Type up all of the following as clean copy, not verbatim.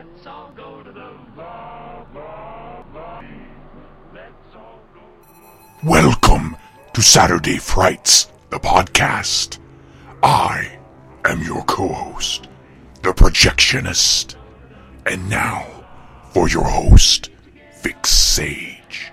Let's all go to the lobby. Let's all go to the... Welcome to Saturday Frights, the podcast. I am your co-host, the Projectionist. And now, for your host, Vic Sage.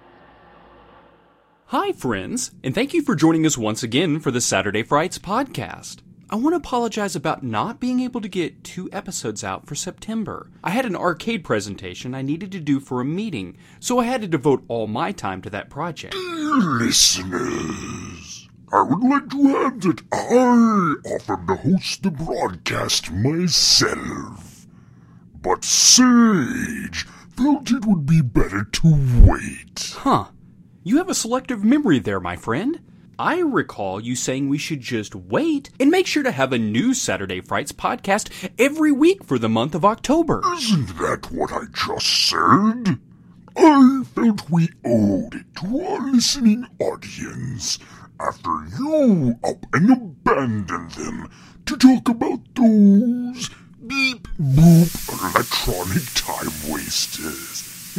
Hi, friends, and thank you for joining us once again for the Saturday Frights podcast. I want to apologize about not being able to get 2 episodes out for September. I had an arcade presentation I needed to do for a meeting, so I had to devote all my time to that project. Dear listeners, I would like to add that I offered to host the broadcast myself. But Sage felt it would be better to wait. Huh. You have a selective memory there, my friend. I recall you saying we should just wait and make sure to have a new Saturday Frights podcast every week for the month of October. Isn't that what I just said? I felt we owed it to our listening audience after you up and abandoned them to talk about those beep boop electronic time wasters.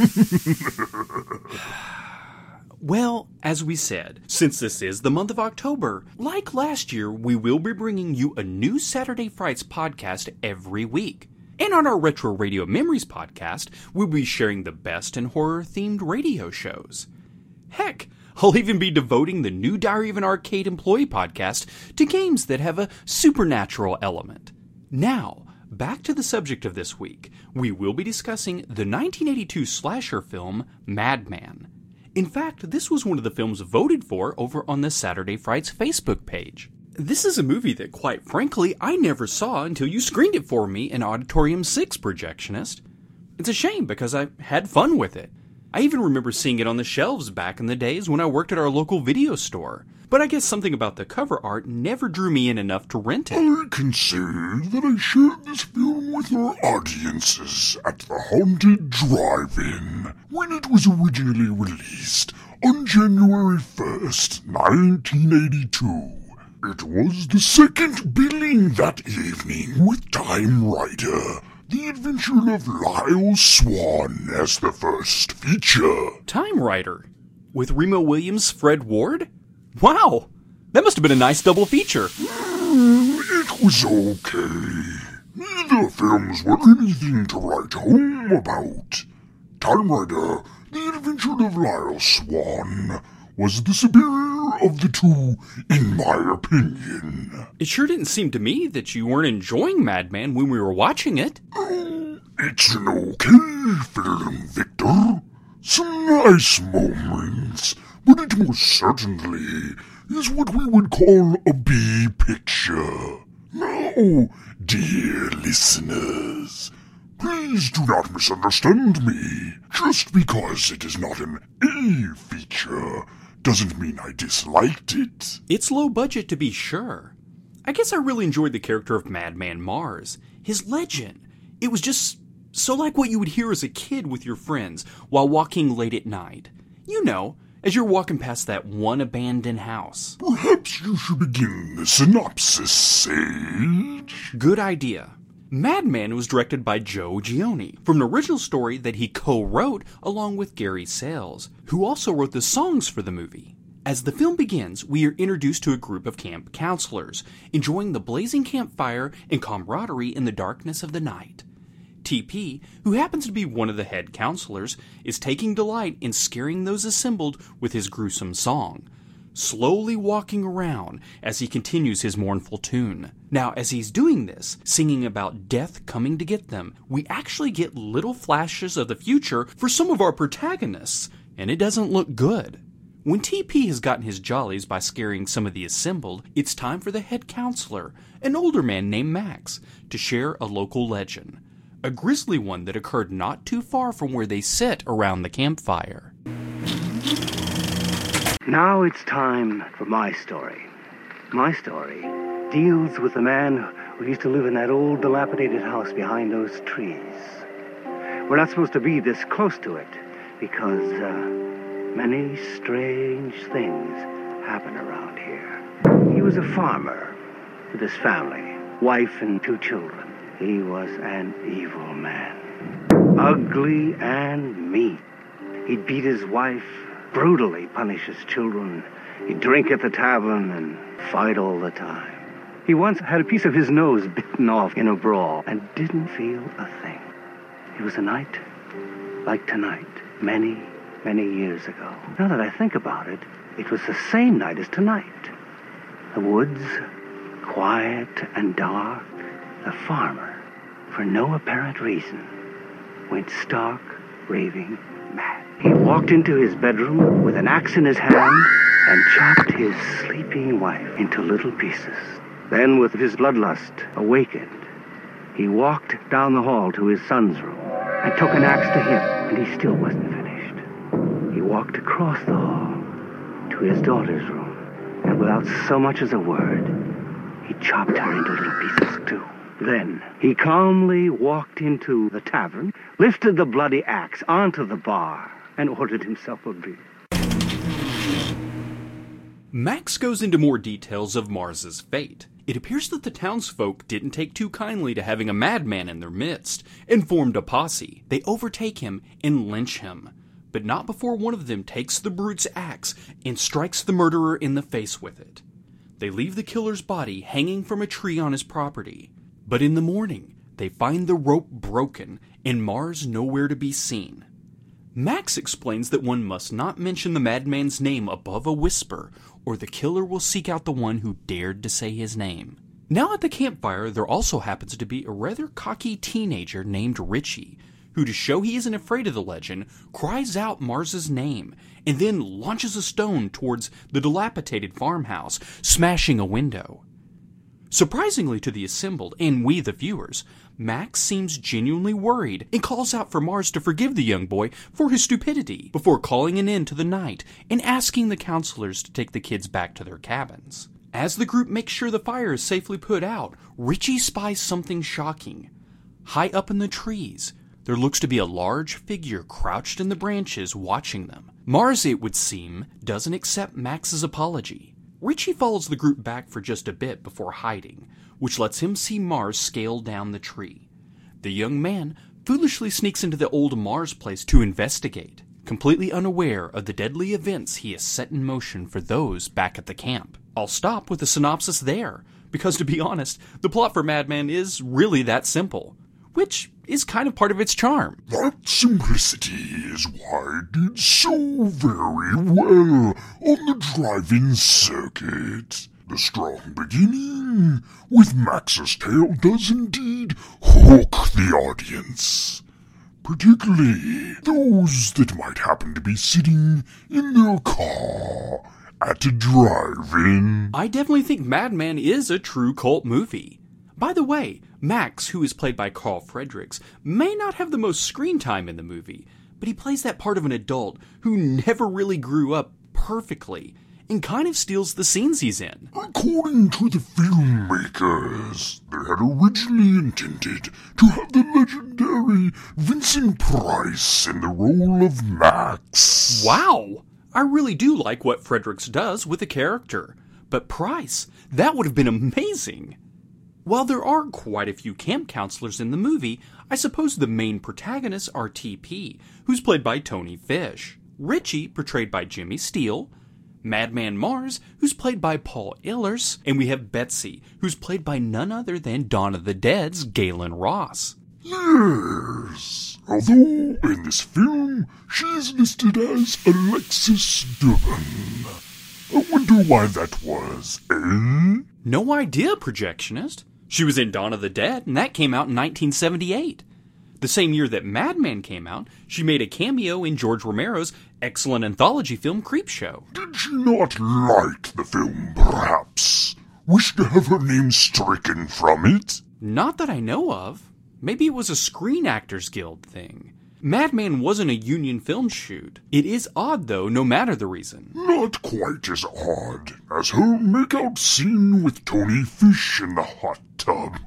Well, as we said, since this is the month of October, like last year, we will be bringing you a new Saturday Frights podcast every week. And on our Retro Radio Memories podcast, we'll be sharing the best in horror-themed radio shows. Heck, I'll even be devoting the new Diary of an Arcade Employee podcast to games that have a supernatural element. Now, back to the subject of this week. We will be discussing the 1982 slasher film, Madman. In fact, this was one of the films voted for over on the Saturday Frights Facebook page. This is a movie that, quite frankly, I never saw until you screened it for me in Auditorium 6, Projectionist. It's a shame because I had fun with it. I even remember seeing it on the shelves back in the days when I worked at our local video store. But I guess something about the cover art never drew me in enough to rent it. I can say that I shared this film with our audiences at the Haunted Drive-In when it was originally released on January 1st, 1982. It was the second billing that evening with Time Rider, The Adventure of Lyle Swan as the first feature. Time Rider? With Remo Williams' Fred Ward? Wow! That must have been a nice double feature. It was okay. Neither films were anything to write home about. Time Rider, The Adventure of Lyle Swan, was the superior of the two, in my opinion. It sure didn't seem to me that you weren't enjoying Madman when we were watching it. Oh, it's an okay film, Victor. Some nice moments, but it most certainly is what we would call a B picture. Now, dear listeners, please do not misunderstand me. Just because it is not an A feature doesn't mean I disliked it. It's low budget to be sure. I guess I really enjoyed the character of Madman Mars, his legend. It was just so like what you would hear as a kid with your friends while walking late at night. You know, as you're walking past that one abandoned house. Perhaps you should begin the synopsis, Sage. Good idea. Madman was directed by Joe Gione, from an original story that he co-wrote along with Gary Sales, who also wrote the songs for the movie. As the film begins, we are introduced to a group of camp counselors, enjoying the blazing campfire and camaraderie in the darkness of the night. TP, who happens to be one of the head counselors, is taking delight in scaring those assembled with his gruesome song, slowly walking around as he continues his mournful tune. Now, as he's doing this, singing about death coming to get them, we actually get little flashes of the future for some of our protagonists, and it doesn't look good. When TP has gotten his jollies by scaring some of the assembled, it's time for the head counselor, an older man named Max, to share a local legend. A grisly one that occurred not too far from where they sit around the campfire. Now it's time for my story. My story deals with the man who used to live in that old dilapidated house behind those trees. We're not supposed to be this close to it because many strange things happen around here. He was a farmer with his family, wife and 2 children. He was an evil man. Ugly and mean. He'd beat his wife, brutally punish his children. He'd drink at the tavern and fight all the time. He once had a piece of his nose bitten off in a brawl and didn't feel a thing. It was a night like tonight, many, many years ago. Now that I think about it, it was the same night as tonight. The woods, quiet and dark. The farmer, for no apparent reason, went stark, raving mad. He walked into his bedroom with an axe in his hand and chopped his sleeping wife into little pieces. Then, with his bloodlust awakened, he walked down the hall to his son's room and took an axe to him, and he still wasn't finished. He walked across the hall to his daughter's room, and without so much as a word, he chopped her into little pieces too. Then he calmly walked into the tavern, lifted the bloody axe onto the bar, and ordered himself a beer. Max goes into more details of Mars's fate. It appears that the townsfolk didn't take too kindly to having a madman in their midst, and formed a posse. They overtake him and lynch him, but not before one of them takes the brute's axe and strikes the murderer in the face with it. They leave the killer's body hanging from a tree on his property, but in the morning, they find the rope broken and Mars nowhere to be seen. Max explains that one must not mention the madman's name above a whisper, or the killer will seek out the one who dared to say his name. Now at the campfire, there also happens to be a rather cocky teenager named Richie, who, to show he isn't afraid of the legend, cries out Mars's name, and then launches a stone towards the dilapidated farmhouse, smashing a window. Surprisingly to the assembled, and we the viewers, Max seems genuinely worried and calls out for Mars to forgive the young boy for his stupidity, before calling an end to the night and asking the counselors to take the kids back to their cabins. As the group makes sure the fire is safely put out, Richie spies something shocking. High up in the trees, there looks to be a large figure crouched in the branches watching them. Mars, it would seem, doesn't accept Max's apology. Richie follows the group back for just a bit before hiding, which lets him see Mars scale down the tree. The young man foolishly sneaks into the old Mars place to investigate, completely unaware of the deadly events he has set in motion for those back at the camp. I'll stop with the synopsis there, because to be honest, the plot for Madman is really that simple, which is kind of part of its charm. That simplicity is why it did so very well on the drive-in circuit. The strong beginning with Max's tale does indeed hook the audience, particularly those that might happen to be sitting in their car at a drive-in. I definitely think Madman is a true cult movie. By the way, Max, who is played by Carl Fredericks, may not have the most screen time in the movie, but he plays that part of an adult who never really grew up perfectly and kind of steals the scenes he's in. According to the filmmakers, they had originally intended to have the legendary Vincent Price in the role of Max. Wow! I really do like what Fredericks does with the character, but Price, that would have been amazing. While there are quite a few camp counselors in the movie, I suppose the main protagonists are TP, who's played by Tony Fish, Richie, portrayed by Jimmy Steele, Madman Mars, who's played by Paul Ehlers, and we have Betsy, who's played by none other than Dawn of the Dead's Galen Ross. Yes, although in this film, she is listed as Alexis Durbin. I wonder why that was, eh? No idea, projectionist. She was in Dawn of the Dead, and that came out in 1978. The same year that Madman came out, she made a cameo in George Romero's excellent anthology film Creepshow. Did she not like the film, perhaps? Wish to have her name stricken from it? Not that I know of. Maybe it was a Screen Actors Guild thing. Madman wasn't a union film shoot. It is odd, though, no matter the reason. Not quite as odd as her make-out scene with Tony Fish in the hot tub.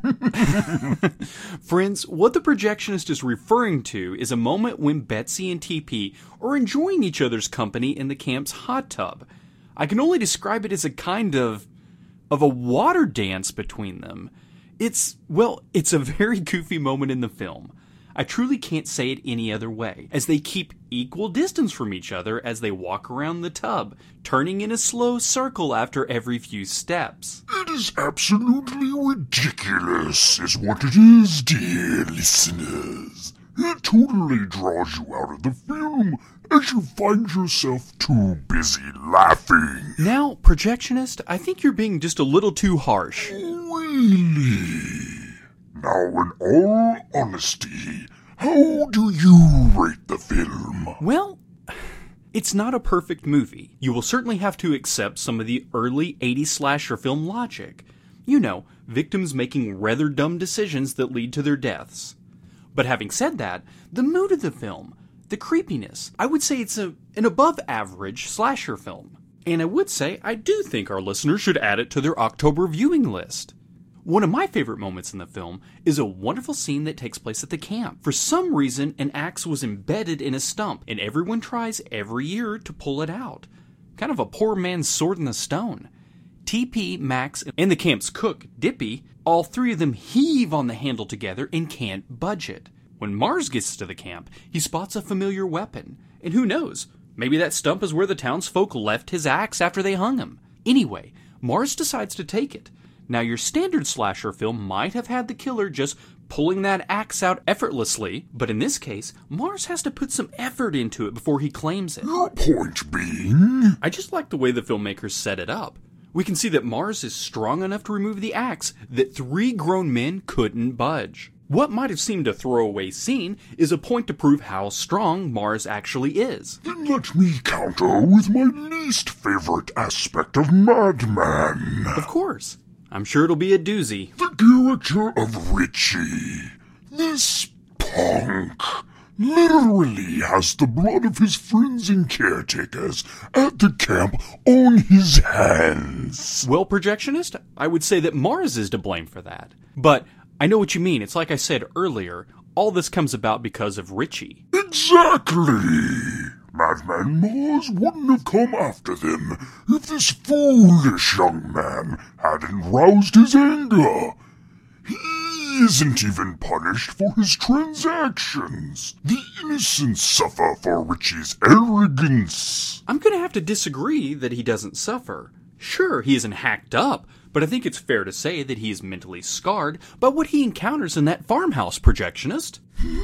Friends, what the projectionist is referring to is a moment when Betsy and TP are enjoying each other's company in the camp's hot tub. I can only describe it as a kind of a water dance between them. It's a very goofy moment in the film. I truly can't say it any other way, as they keep equal distance from each other as they walk around the tub, turning in a slow circle after every few steps. It is absolutely ridiculous, is what it is, dear listeners. It totally draws you out of the film as you find yourself too busy laughing. Now, projectionist, I think you're being just a little too harsh. Really? Now, in all honesty, how do you rate the film? Well, it's not a perfect movie. You will certainly have to accept some of the early 80s slasher film logic. You know, victims making rather dumb decisions that lead to their deaths. But having said that, the mood of the film, the creepiness, I would say it's an above-average slasher film. And I would say I do think our listeners should add it to their October viewing list. One of my favorite moments in the film is a wonderful scene that takes place at the camp. For some reason, an axe was embedded in a stump, and everyone tries every year to pull it out. Kind of a poor man's sword in the stone. TP, Max, and the camp's cook, Dippy, all three of them heave on the handle together and can't budge it. When Mars gets to the camp, he spots a familiar weapon. And who knows, maybe that stump is where the townsfolk left his axe after they hung him. Anyway, Mars decides to take it. Now, your standard slasher film might have had the killer just pulling that axe out effortlessly, but in this case, Mars has to put some effort into it before he claims it. Your point being? I just like the way the filmmakers set it up. We can see that Mars is strong enough to remove the axe that three grown men couldn't budge. What might have seemed a throwaway scene is a point to prove how strong Mars actually is. Then let me counter with my least favorite aspect of Madman. Of course. I'm sure it'll be a doozy. The character of Richie. This punk literally has the blood of his friends and caretakers at the camp on his hands. Well, projectionist, I would say that Mars is to blame for that. But I know what you mean. It's like I said earlier, all this comes about because of Richie. Exactly. Madman Mars wouldn't have come after them if this foolish young man hadn't roused his anger. He isn't even punished for his transactions. The innocent suffer for Richie's arrogance. I'm going to have to disagree that he doesn't suffer. Sure, he isn't hacked up, but I think it's fair to say that he is mentally scarred by what he encounters in that farmhouse, projectionist.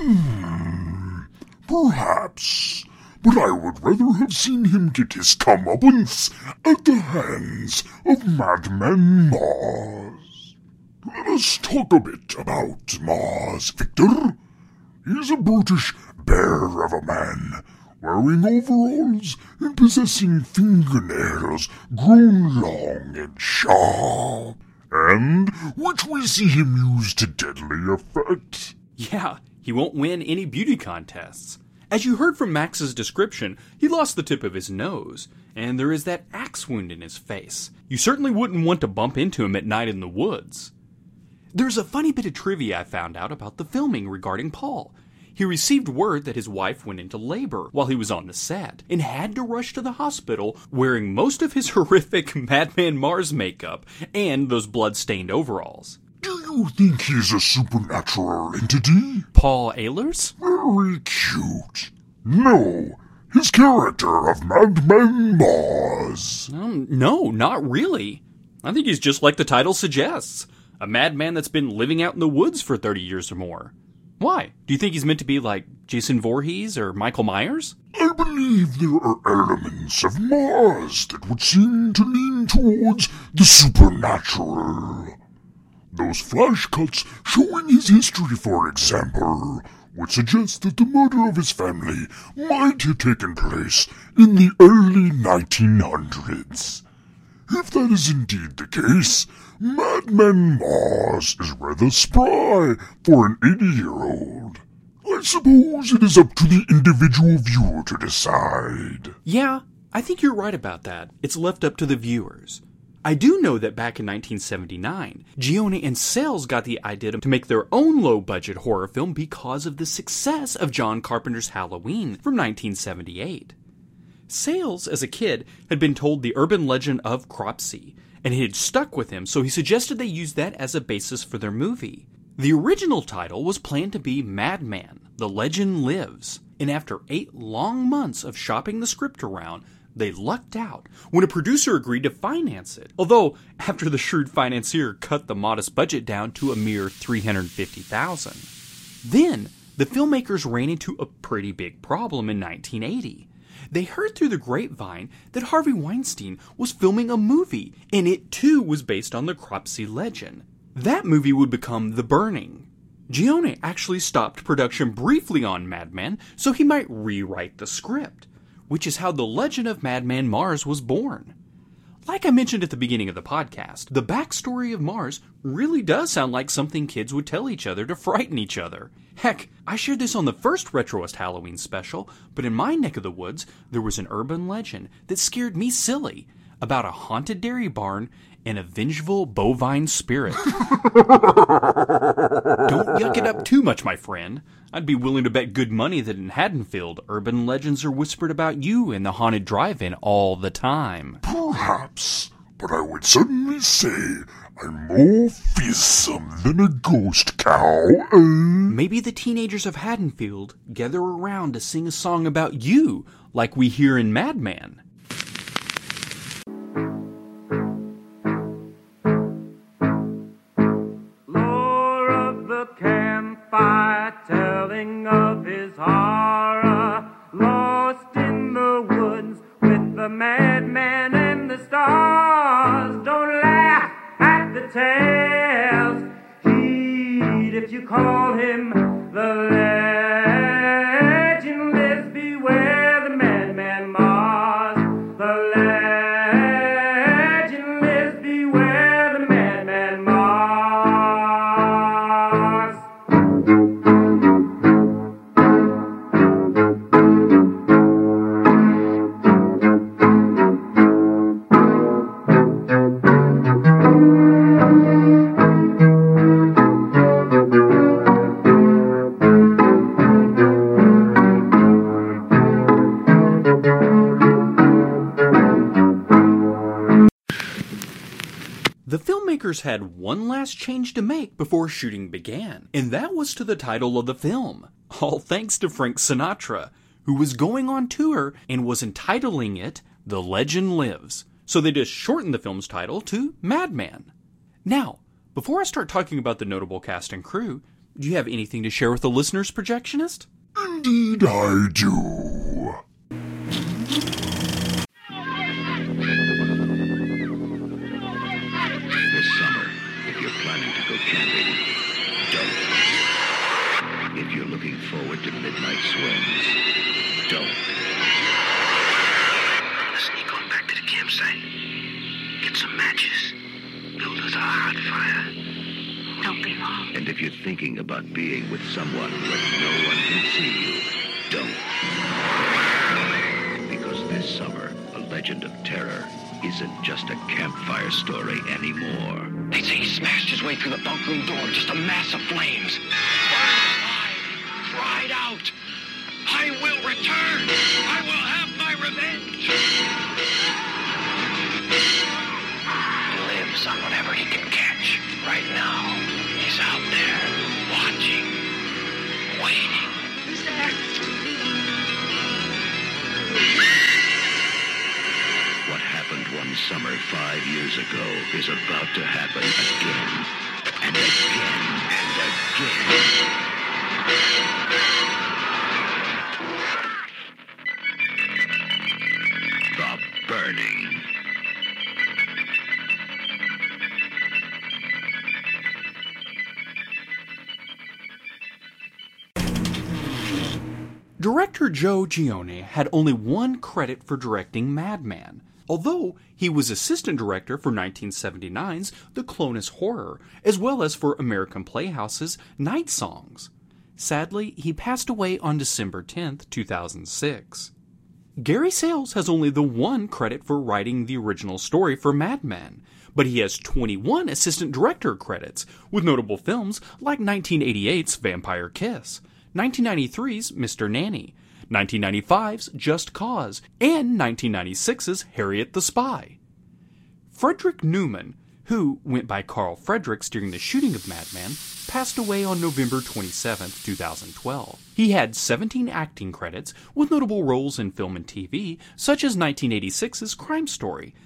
Perhaps. But I would rather have seen him get his comeuppance at the hands of Madman Mars. Let us talk a bit about Mars, Victor. He's a brutish bear of a man, wearing overalls and possessing fingernails grown long and sharp, and which we see him use to deadly effect. Yeah, he won't win any beauty contests. As you heard from Max's description, he lost the tip of his nose, and there is that axe wound in his face. You certainly wouldn't want to bump into him at night in the woods. There's a funny bit of trivia I found out about the filming regarding Paul. He received word that his wife went into labor while he was on the set, and had to rush to the hospital wearing most of his horrific Madman Mars makeup and those blood-stained overalls. Do you think he's a supernatural entity? Paul Ehlers? Very cute. No, his character of Madman Mars. No, not really. I think he's just like the title suggests. A madman that's been living out in the woods for 30 years or more. Why? Do you think he's meant to be like Jason Voorhees or Michael Myers? I believe there are elements of Mars that would seem to lean towards the supernatural. Those flash cuts showing his history, for example, would suggest that the murder of his family might have taken place in the early 1900s. If that is indeed the case, Madman Mars is rather spry for an 80-year-old. I suppose it is up to the individual viewer to decide. Yeah, I think you're right about that. It's left up to the viewers. I do know that back in 1979, Gione and Sayles got the idea to make their own low-budget horror film because of the success of John Carpenter's Halloween from 1978. Sayles, as a kid, had been told the urban legend of Cropsey, and it had stuck with him, so he suggested they use that as a basis for their movie. The original title was planned to be Madman, The Legend Lives. And after 8 long months of shopping the script around, they lucked out when a producer agreed to finance it. Although, after the shrewd financier cut the modest budget down to a mere $350,000. Then, the filmmakers ran into a pretty big problem in 1980. They heard through the grapevine that Harvey Weinstein was filming a movie, and it too was based on the Cropsey legend. That movie would become The Burning. Gione actually stopped production briefly on Madman so he might rewrite the script, which is how the legend of Madman Mars was born. Like I mentioned at the beginning of the podcast, the backstory of Mars really does sound like something kids would tell each other to frighten each other. Heck, I shared this on the first Retroist Halloween special, but in my neck of the woods, there was an urban legend that scared me silly about a haunted dairy barn and a vengeful bovine spirit. Don't yuck it up too much, my friend. I'd be willing to bet good money that in Haddonfield, urban legends are whispered about you in the haunted drive-in all the time. Perhaps, but I would certainly say I'm more fearsome than a ghost cow, eh? Maybe the teenagers of Haddonfield gather around to sing a song about you, like we hear in Madman. Lore of the campfire, telling of his horror, lost in the woods with the madman and the stars. Don't laugh at the tales, heed if you call him the legend lives. Beware the madman Mars. The legend lives. Beware the madman Mars. The filmmakers had one last change to make before shooting began, and that was to the title of the film. All thanks to Frank Sinatra, who was going on tour and was entitling it The Legend Lives. So they just shortened the film's title to Madman. Now, before I start talking about the notable cast and crew, do you have anything to share with the listeners, Projectionist? Indeed I do. This summer, if you're planning to go camping, don't. If you're looking forward to midnight swims, don't. Sneak on back to the campsite. Get some matches. Build us a hot fire. Don't be long. And if you're thinking about being with someone where no one can see you, don't. Because this summer, A Legend of Terror isn't just a campfire story anymore. They say he smashed his way through the bunk room door, just a mass of flames. Burned alive, cried out, I will return! I will have my revenge! He lives on whatever he can catch. Right now, he's out there, watching, waiting. Who's there? What happened one summer 5 years ago is about to happen again, and again, and again. The Burning. Director Joe Gione had only one credit for directing Madman, although he was assistant director for 1979's The Clonus Horror, as well as for American Playhouse's Night Songs. Sadly, he passed away on December 10th, 2006. Gary Sales has only the one credit for writing the original story for Madman, but he has 21 assistant director credits, with notable films like 1988's Vampire Kiss, 1993's Mr. Nanny, 1995's Just Cause, and 1996's Harriet the Spy. Frederick Newman, who went by Carl Fredericks during the shooting of Madman, passed away on November 27, 2012. He had 17 acting credits, with notable roles in film and TV, such as 1986's Crime Story,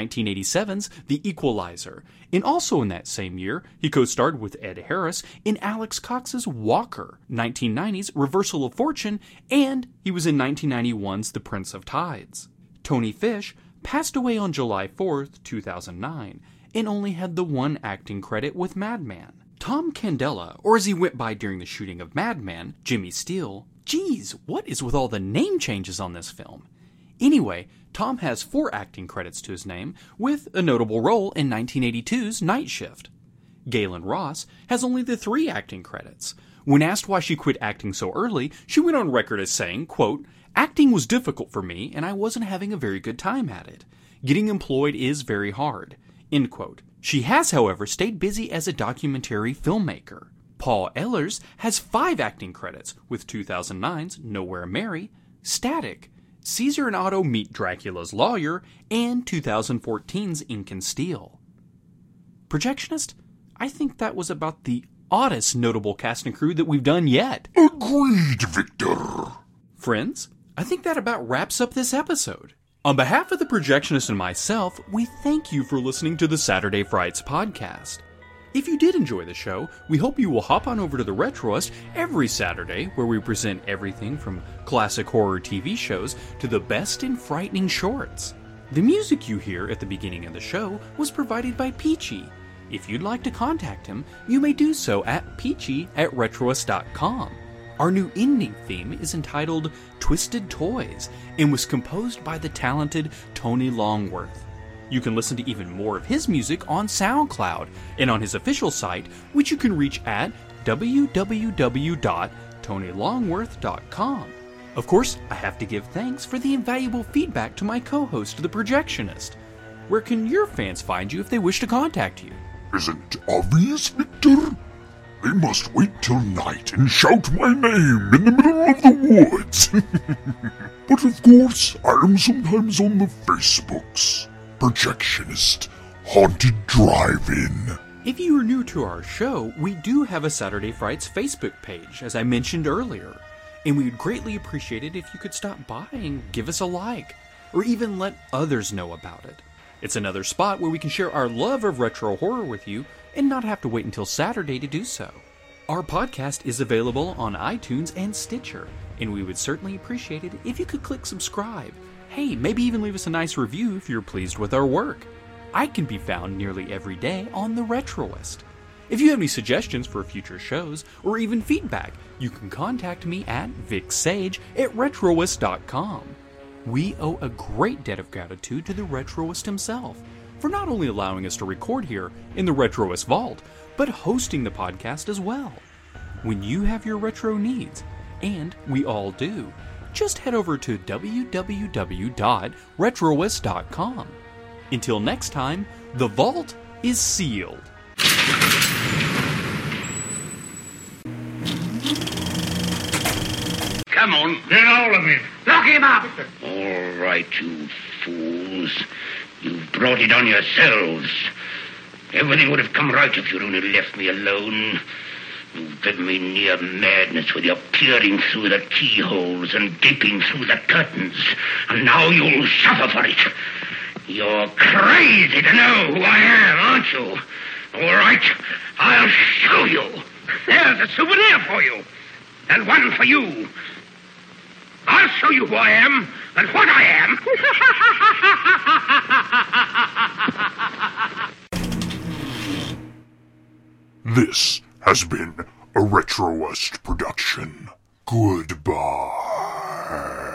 1987's The Equalizer, and also in that same year, he co-starred with Ed Harris in Alex Cox's Walker, 1990's Reversal of Fortune, and he was in 1991's The Prince of Tides. Tony Fish passed away on July 4th, 2009, and only had the one acting credit with Madman. Tom Candela, or as he went by during the shooting of Madman, Jimmy Steele. Geez, what is with all the name changes on this film? Anyway, Tom has 4 acting credits to his name, with a notable role in 1982's Night Shift. Galen Ross has only the 3 acting credits. When asked why she quit acting so early, she went on record as saying, quote, "Acting was difficult for me, and I wasn't having a very good time at it. Getting employed is very hard." End quote. She has, however, stayed busy as a documentary filmmaker. Paul Ehlers has 5 acting credits, with 2009's Nowhere Mary, Static, Caesar and Otto Meet Dracula's Lawyer, and 2014's Ink and Steel. Projectionist, I think that was about the oddest notable cast and crew that we've done yet. Agreed, Victor. Friends, I think that about wraps up this episode. On behalf of the Projectionist and myself, we thank you for listening to the Saturday Frights podcast. If you did enjoy the show, we hope you will hop on over to the Retroist every Saturday, where we present everything from classic horror TV shows to the best in frightening shorts. The music you hear at the beginning of the show was provided by Peachy. If you'd like to contact him, you may do so at peachy@retroist.com. Our new ending theme is entitled Twisted Toys and was composed by the talented Tony Longworth. You can listen to even more of his music on SoundCloud and on his official site, which you can reach at www.tonylongworth.com. Of course, I have to give thanks for the invaluable feedback to my co-host, The Projectionist. Where can your fans find you if they wish to contact you? Isn't obvious, Victor? They must wait till night and shout my name in the middle of the woods. But of course, I am sometimes on the Facebooks. Projectionist, Haunted Drive-In. If you are new to our show, we do have a Saturday Frights Facebook page, as I mentioned earlier. And we would greatly appreciate it if you could stop by and give us a like, or even let others know about it. It's another spot where we can share our love of retro horror with you and not have to wait until Saturday to do so. Our podcast is available on iTunes and Stitcher, and we would certainly appreciate it if you could click subscribe. Hey, maybe even leave us a nice review if you're pleased with our work. I can be found nearly every day on The Retroist. If you have any suggestions for future shows, or even feedback, you can contact me at vicsage@retroist.com. We owe a great debt of gratitude to the Retroist himself for not only allowing us to record here in the Retroist Vault, but hosting the podcast as well. When you have your retro needs, and we all do, just head over to www.retroist.com. Until next time, the vault is sealed. Come on, get all of him. Lock him up. All right, you fools. You've brought it on yourselves. Everything would have come right if you'd only left me alone. You've driven me near madness with your peering through the keyholes and gaping through the curtains. And now you'll suffer for it. You're crazy to know who I am, aren't you? All right, I'll show you. There's a souvenir for you. And one for you. I'll show you who I am and what I am. This has been a Retroist production. Goodbye.